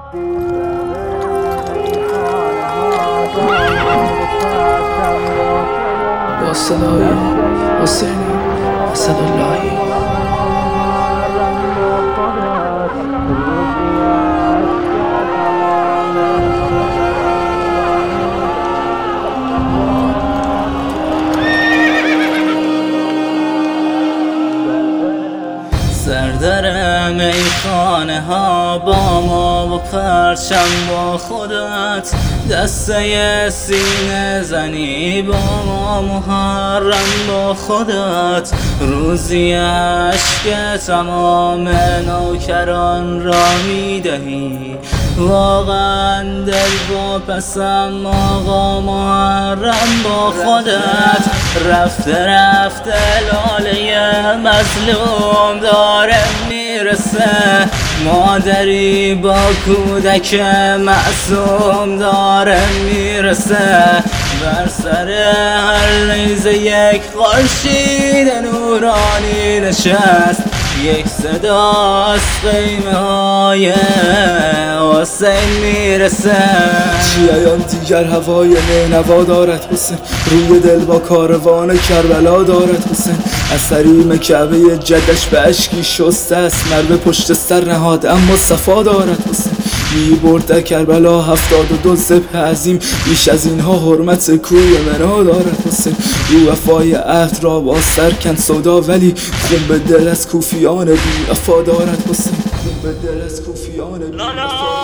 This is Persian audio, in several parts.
با صدای حسینی اسداللهی. سردر میخانه ها با ما و پرچم با خودت، دسته سینه زنی با ما، محرم با خودت، روزی عشق تمام نوکران را میدهی، واقعا دل با پسم آقا، محرم با خودت. رفته لاله مظلوم داره میرسه، مادری با کودک معصوم داره میرسه، بر سر هر نیزه یک خورشید نورانی نشست، یک صداست قیمه های حسین میرسه. شیعیان دیگر هوای نینوا دارد حسین، روی دل با کاروان کربلا دارد حسین، از حریم کعبه جدش به اشکی شسته است، مرد پشت سر نهاد اما صفا دارد حسین. می برد کربلا 72 ذبح عظیم، بیش از اینها حرمت کوی منا دارد حسین. او وفای عهد را با سر کند سودا، ولی خون به دل از کوفیان بی وفا دارد حسین، خون به دل از کوفیان بی وفا.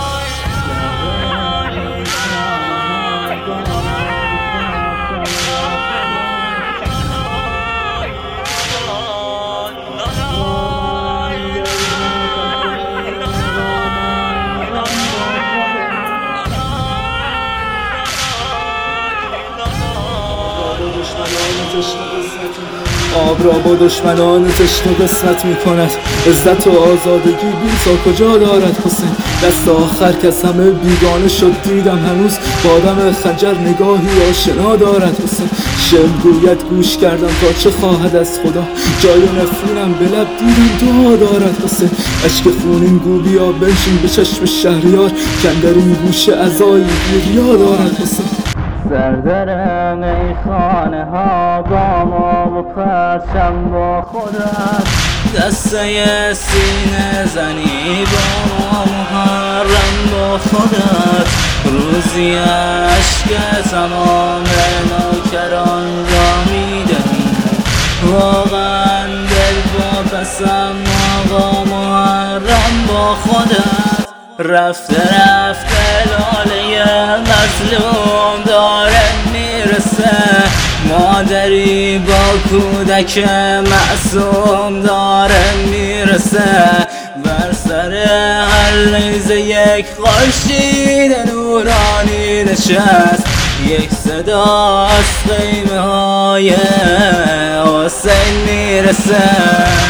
آب را با دشمنان تشنه قسمت می کند، عزت و آزادگی بی تا کجا دارد حسین. دست آخر که از همه بیگانه شد دیدم، هنوز با آدم خنجر نگاهی آشنا دارد حسین. شعر گوید گوش کردم تا چه خواهد از خدا، جای نفرینم به لب دیدم دعا دارد حسین. اشک خونین گو بیا بنشین به چشم شهریار، کن در این گوشه عزایی گریا دارد حسین. سردر میخانه ها با ما و پرچم با خودت، دسته سینه زنی با ما، محرم با خودت، روزی عشق تمام نوکران را میدهی، واقعا دل با پسم آقا، محرم با خودت. رفته لاله مظلوم داره میرسه، مادری با کودک معصوم داره میرسه، بر سر هر نیزه یک خورشید نورانی نشست، یک صداست قیمه های حسین میرسه.